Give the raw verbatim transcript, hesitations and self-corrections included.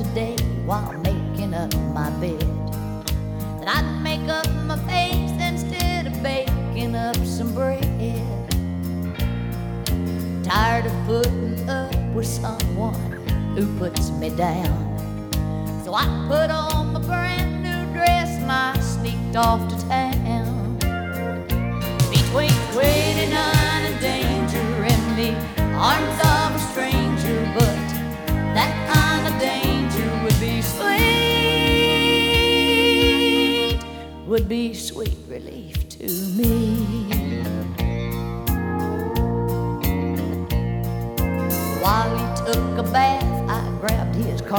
day while making up my bed, that I'd make up my face instead of baking up some bread. Tired of putting up with someone who puts me down, so I put on my brand new dress and I sneaked off to town. Between waiting on and danger and me, arms of